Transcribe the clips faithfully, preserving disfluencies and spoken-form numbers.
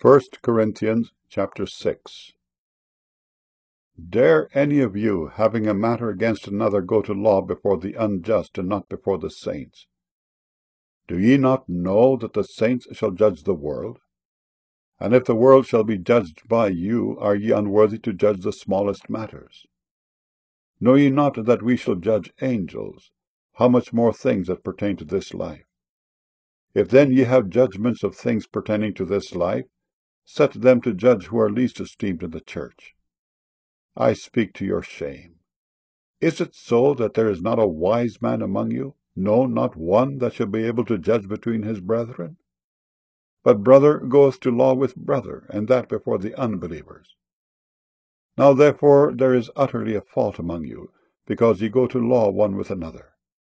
First Corinthians chapter six. Dare any of you, having a matter against another, go to law before the unjust, and not before the saints? Do ye not know that the saints shall judge the world? And if the world shall be judged by you, are ye unworthy to judge the smallest matters? Know ye not that we shall judge angels? How much more things that pertain to this life? If then ye have judgments of things pertaining to this life, set them to judge who are least esteemed in the church. I speak to your shame. Is it so that there is not a wise man among you, no, not one that shall be able to judge between his brethren? But brother goeth to law with brother, and that before the unbelievers. Now therefore there is utterly a fault among you, because ye go to law one with another.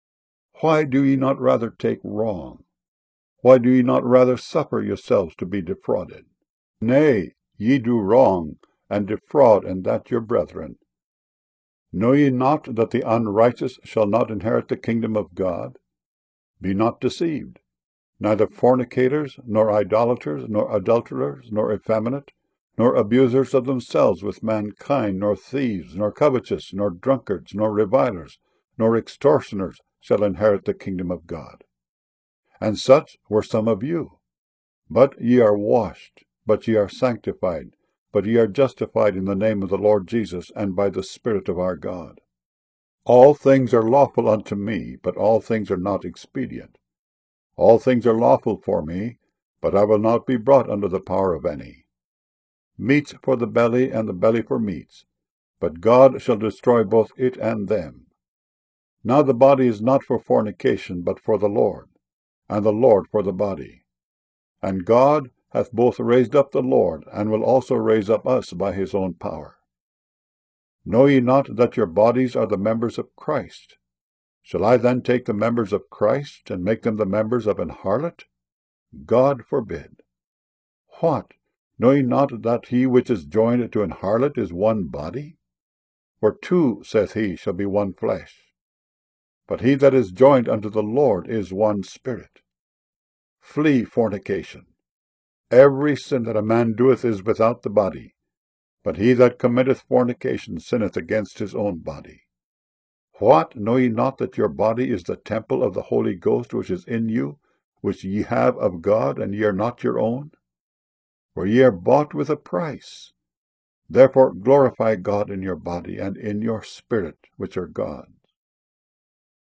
Why do ye not rather take wrong? Why do ye not rather suffer yourselves to be defrauded? Nay, ye do wrong, and defraud, and that your brethren. Know ye not that the unrighteous shall not inherit the kingdom of God? Be not deceived. Neither fornicators, nor idolaters, nor adulterers, nor effeminate, nor abusers of themselves with mankind, nor thieves, nor covetous, nor drunkards, nor revilers, nor extortioners shall inherit the kingdom of God. And such were some of you. But ye are washed, but ye are sanctified, but ye are justified in the name of the Lord Jesus, and by the Spirit of our God. All things are lawful unto me, but all things are not expedient. All things are lawful for me, but I will not be brought under the power of any. Meats for the belly, and the belly for meats, but God shall destroy both it and them. Now the body is not for fornication, but for the Lord, and the Lord for the body. And God hath both raised up the Lord, and will also raise up us by his own power. Know ye not that your bodies are the members of Christ? Shall I then take the members of Christ, and make them the members of an harlot? God forbid. What? Know ye not that he which is joined to an harlot is one body? For two, saith he, shall be one flesh. But he that is joined unto the Lord is one spirit. Flee fornication. Every sin that a man doeth is without the body, but he that committeth fornication sinneth against his own body. What? Know ye not that your body is the temple of the Holy Ghost which is in you, which ye have of God, and ye are not your own? For ye are bought with a price. Therefore glorify God in your body and in your spirit, which are God's.